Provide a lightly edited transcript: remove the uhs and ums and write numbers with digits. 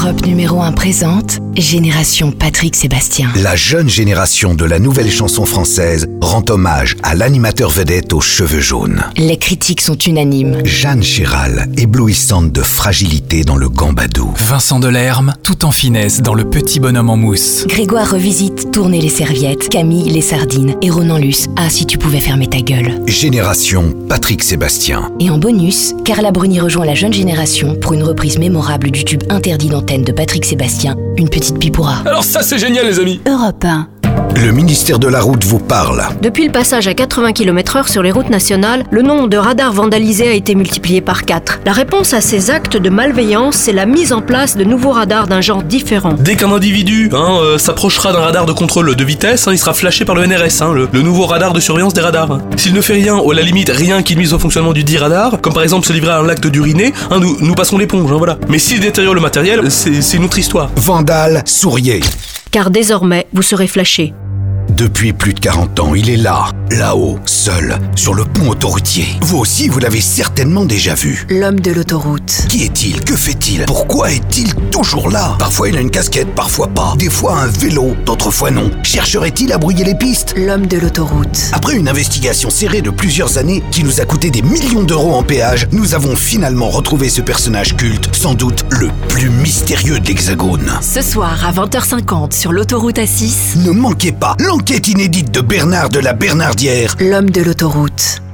Europe numéro 1 présente Génération Patrick Sébastien. La jeune génération de la nouvelle chanson française rend hommage à l'animateur vedette aux cheveux jaunes. Les critiques sont unanimes. Jeanne Chéral, éblouissante de fragilité dans le gambadou. Vincent Delerme, tout en finesse dans Le Petit Bonhomme en mousse. Grégoire revisite Tourner les serviettes, Camille les sardines et Ronan Luce Ah si tu pouvais fermer ta gueule. Génération Patrick Sébastien. Et en bonus, Carla Bruni rejoint la jeune génération pour une reprise mémorable du tube interdit d'antenne de Patrick Sébastien, Une petite pipoura. Alors ça c'est génial les amis. Europe 1. Le ministère de la Route vous parle. Depuis le passage à 80 km/h sur les routes nationales, le nombre de radars vandalisés a été multiplié par 4. La réponse à ces actes de malveillance, c'est la mise en place de nouveaux radars d'un genre différent. Dès qu'un individu s'approchera d'un radar de contrôle de vitesse, il sera flashé par le NRS, le nouveau radar de surveillance des radars. S'il ne fait rien, ou à la limite rien qui nuise au fonctionnement du dit radar, comme par exemple se livrer à un acte d'uriner, nous passons l'éponge, voilà. Mais s'il détériore le matériel, c'est une autre histoire. Vandale, souriez. Car désormais, vous serez flashé. Depuis plus de 40 ans, il est là-haut, seul, sur le pont autoroutier. Vous aussi, vous l'avez certainement déjà vu. L'homme de l'autoroute. Qui est-il? Que fait-il? Pourquoi est-il toujours là? Parfois il a une casquette, parfois pas. Des fois un vélo, d'autres fois non. Chercherait-il à brouiller les pistes? L'homme de l'autoroute. Après une investigation serrée de plusieurs années qui nous a coûté des millions d'euros en péage, nous avons finalement retrouvé ce personnage culte, sans doute le plus mystérieux de l'Hexagone. Ce soir à 20h50 sur l'autoroute A6. Ne manquez pas l'enquête inédite de Bernard de la Bernardière. L'homme de l'autoroute.